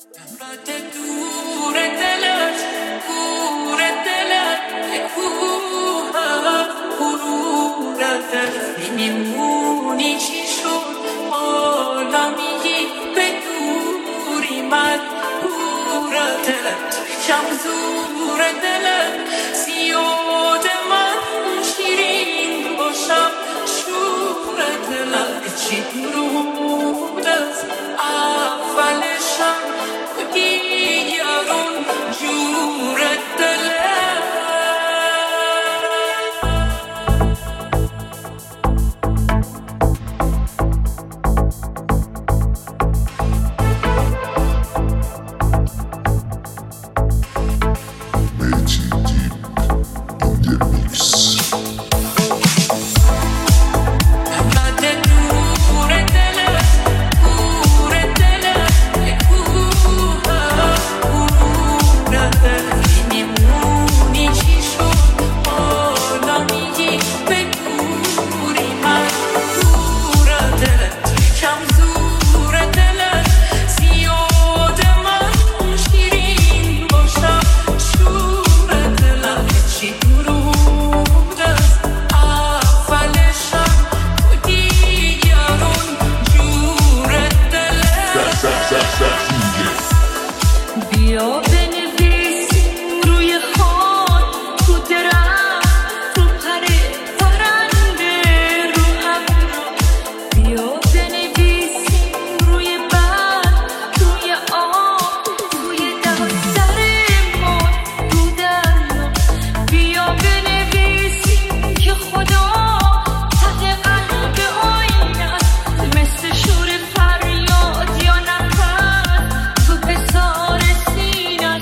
میمونی چی شد حالا میگی به دوری من پور دلت کم زور دلت زیاد من شیرین باشم شور دلت چی درود از اولشم دیگرون جور دلت بیا بنویسیم روی خاک رو درخت رو پر پرنده رو ابرو بیا بنویسیم روی برگ روی آب روی دفترمان رو دریا بیا بنویسیم که خدا ته قلب آینه است مثل شور فریاد یا نفس تو حسار سینه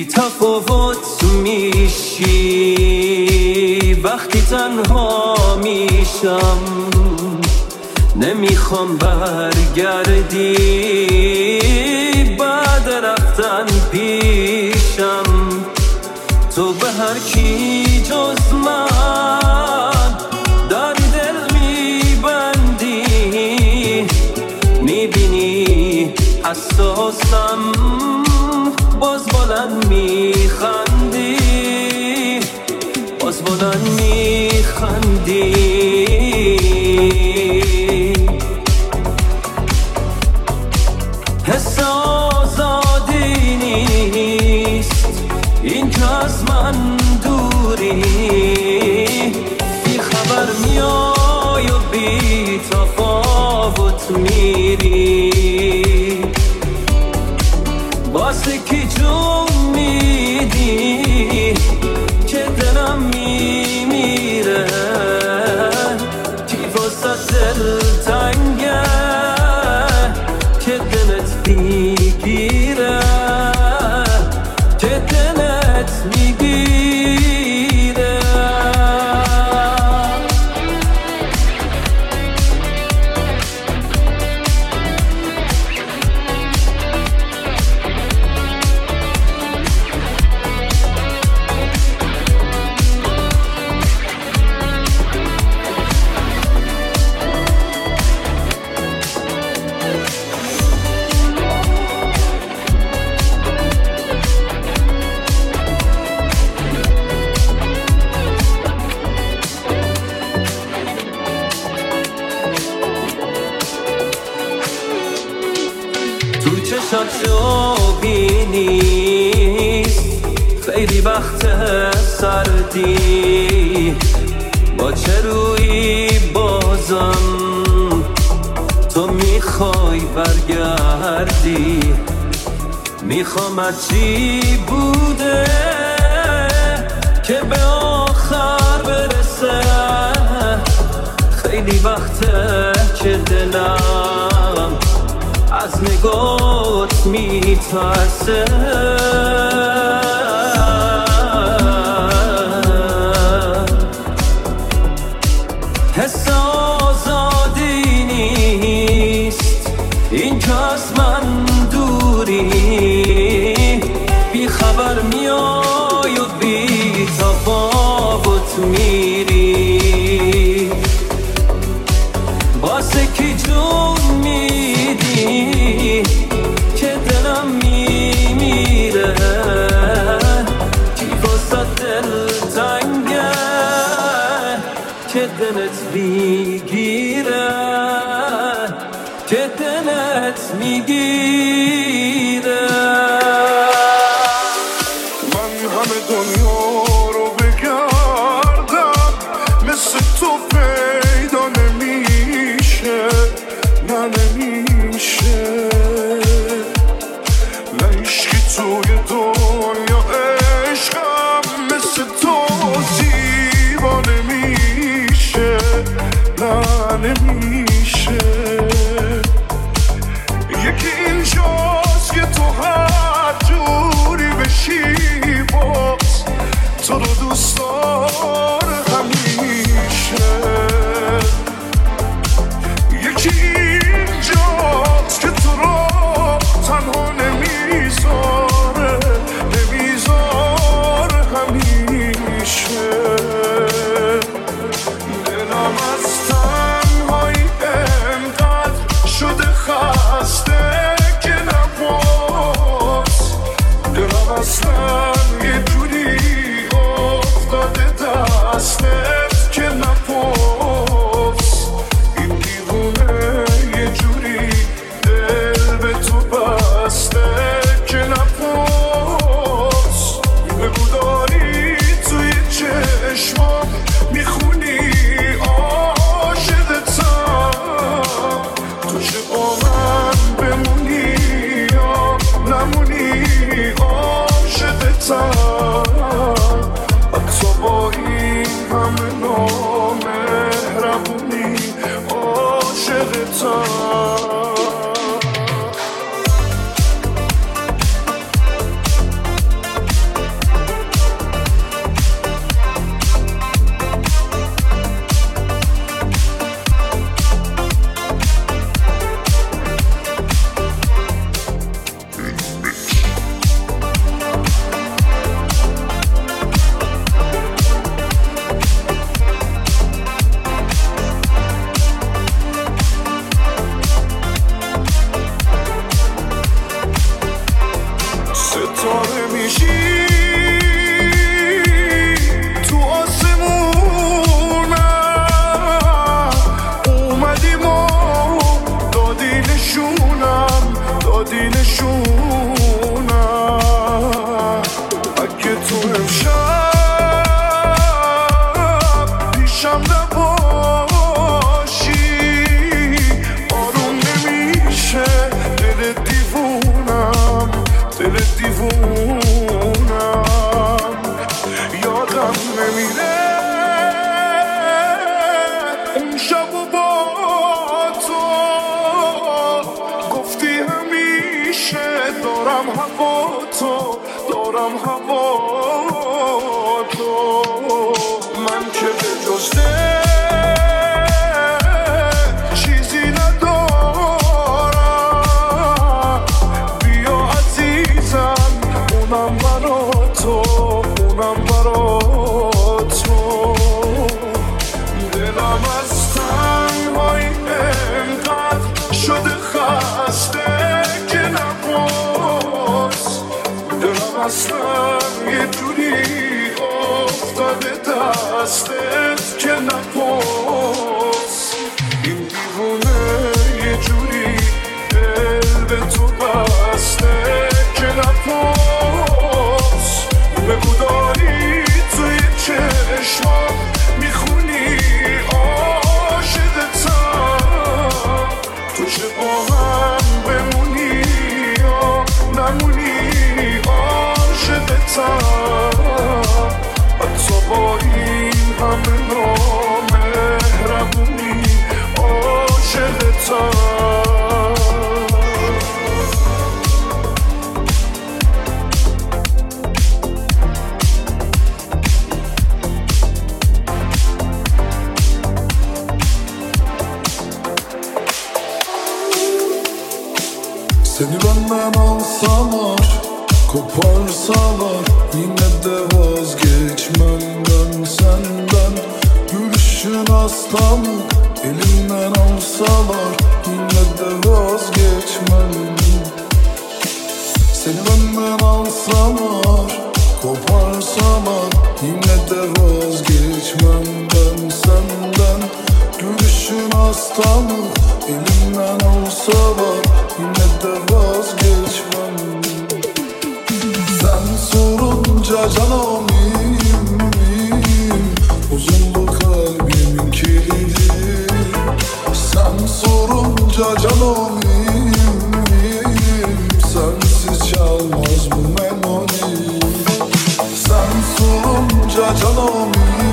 تفاوت میشی وقتی تنها میشم نمیخوام برگردی بعد رفتن پیشم تو به هر کی جز من در دل میبندی میبینی حساسم باز بلند میخندی باز بلند میخندی حس آزادی نیست این که از من دوری بی خبر میای و بی تفاوت میری واسه کی جون میدی که دلم میمیره کی واسه دل تنگه که دلت میگیره که دلت میگیره تو چشات شوقی نیست خیلی وقت سردی با چه روی بازم تو میخوای برگردی میخوام چی بوده که به آخر برسه خیلی وقته که دلم از نگات میترسه حس آزادی نیست این که از من دوری بی خبر میای و بی تفاوت میری واسه کی جون میدی که دلم میمیره کی واسه دل تنگه که دلت میگیره که دلت میگیره من همه دنیا رو بگردم مثل تو پیدا نمیشه نه نمیشه نه عشقی توی دنیا عشقم مثل تو زیبا نمیشه نه نمیشه یکی اینجاست که تو هر جوری بشی باز تو رو دوست داره همیشه یکی اینجاست که تو رو تنها نمیذاره همیشه دلم از تنهایی انقدر شده خسته که نباز دلم اصلا یه جوری افتاده دستت که نباز این دیوونه یه جوری دل به تو بسته که نباز بگو داری توی چشمام میخونی عاشقتم تو چه با من بمونی یا نمونی عاشقتم حتی با این همه نامهربونی عاشقتم دادی نشونم اگه تو امشب پیشم نباشی آروم نمیشه دل دیوونم یادم نمیره اون شب و با تو گفتی همیشه دارم هوا تو من که به جز چیزی ندارم بیا عزیزم اونم برا تو دلم از تنهایی انقدر شده خسته که نپرس دلم اصلا یه جوری افتاده دستت که نپرس این دیوونه یه جوری دل به تو بسته که نپرس بگو داری توی چشمام میخونی عاشقتم تو چه با هم بمونی یا نمونی عاشقتم حتی با این همه نامهربونی عاشقتم Seni benden alsalar, koparsalar yine de vazgeçmem ben senden. Gülüşün hastalık, elimden alsalar yine de vazgeçmem. Seni benden alsalar, koparsalar yine de vazgeçmem ben senden. Gülüşün hastalık, elimden alsalar yine de vazgeçmem. Sen sorunca canım bozuldu kalbimin kilidi. Sen sorunca canım sensiz çalmaz bu melodi. Sen sorunca canım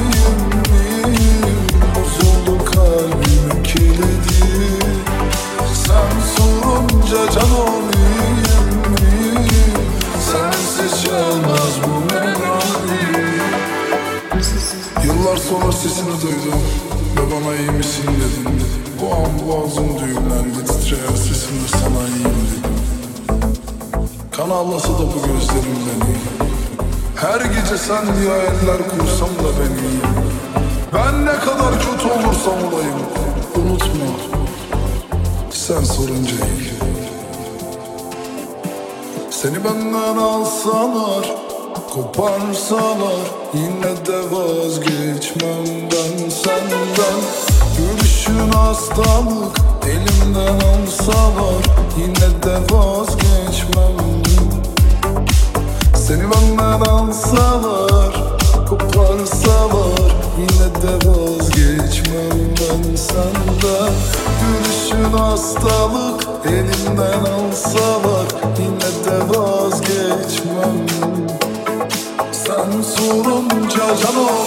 bozuldu kalbimin kilidi. Sen sorunca canım sensiz çalmaz bu melodi. Yıllar sonra sesini duydum ve bana iyi misin dedin. Bu an boğazım düğümlendi, titreyen sesimle sana iyiyim dedim. Kan ağlasa da bu gözlerim beni, her gece sen diye hayaller kursam da ben iyiyim. Ben ne kadar kötü olursam olayım, unutma sen sorunca iyi. Seni benden alsalar, koparsalar yine de vazgeçmem ben senden. Gülüşün hastalık, elimden alsalar yine de vazgeçmem. Seni benden alsalar, koparsalar yine de vazgeçmem ben senden. Gülüşün hastalık, elimden alsalar yine de vazgeçmem. Sen sorunca canım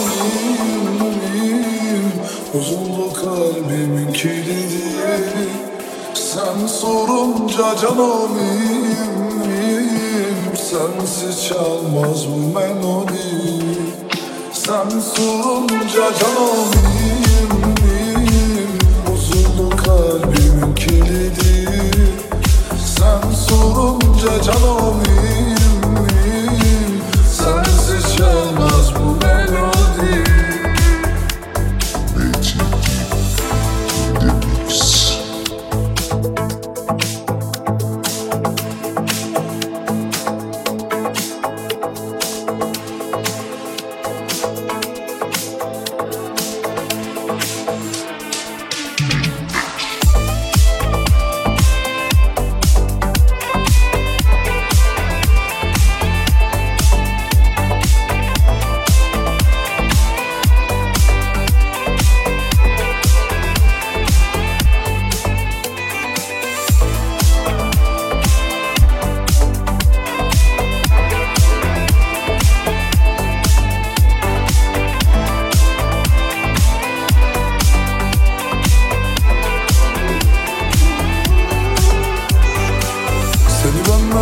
bozuldu kalbimin kilidi. Sen sorunca canım sensiz çalmaz bu melodi. Sen sorunca canım bozuldu kalbimin kilidi. Sen sorunca canım sensiz çalmaz bu melodi.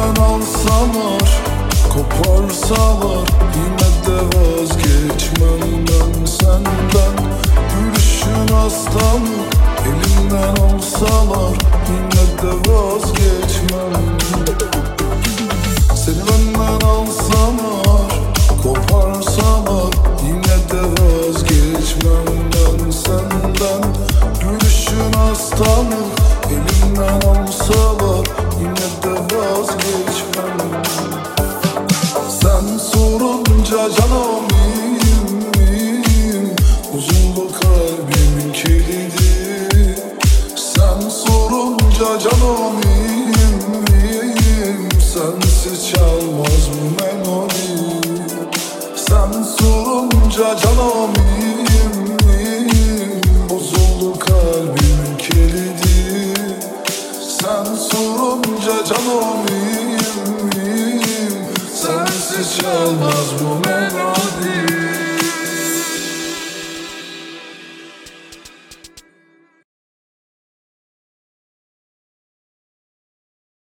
Elimden alsalar, koparsalar, yine de vazgeçmem ben senden. Gülüşün hastalık, elimden alsalar, yine de vazgeçmem. Seni benden alsalar, koparsalar, yine de vazgeçmem ben senden. Gülüşün hastalık, elimden alsalar, yine de vazgeçmem. Sen sorunca canım iyiyim, bozuldu kalbimin kilidi. Sen sorunca canım iyiyim, sensiz çalmaz bu melodi. Sen sorunca canım iyiyim, bozuldu kalbimin kilidi. Sen sorunca canım iyiyim, sensiz çalmaz bu melodi.